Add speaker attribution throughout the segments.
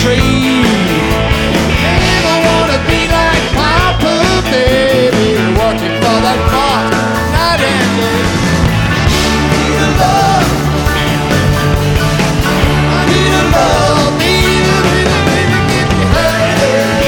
Speaker 1: tree. And I wanna be like Papa, baby, working for that boss night and day. I need a love. I need a love, baby, baby, baby, get me hurt.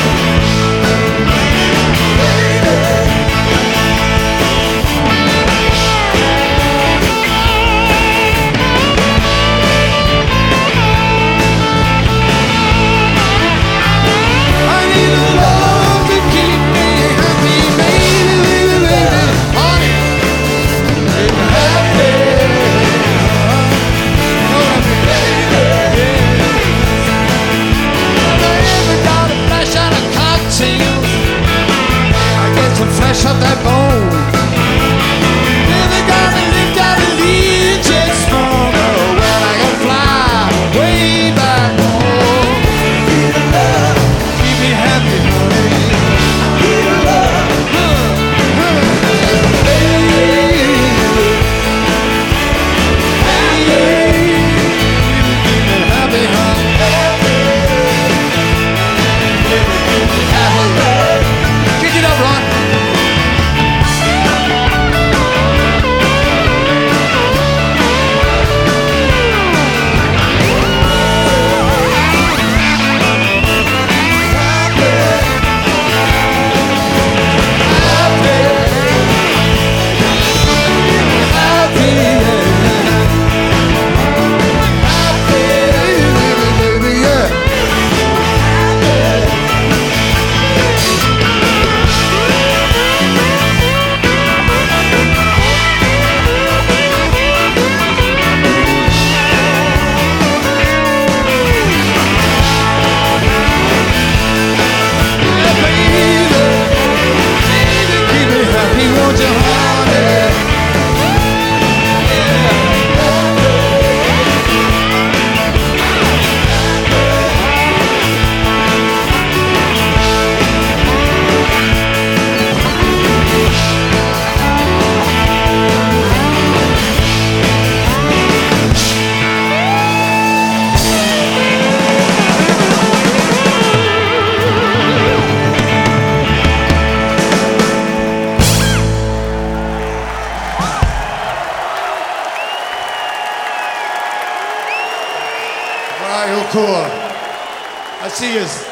Speaker 1: Flesh of that bone. Never gotta live, gotta leave just stronger. When I can fly way back home. Need a love, keep me happy, honey. Need a love, baby. Keep me happy, honey. Kick it up, Ron. Cool. I see you.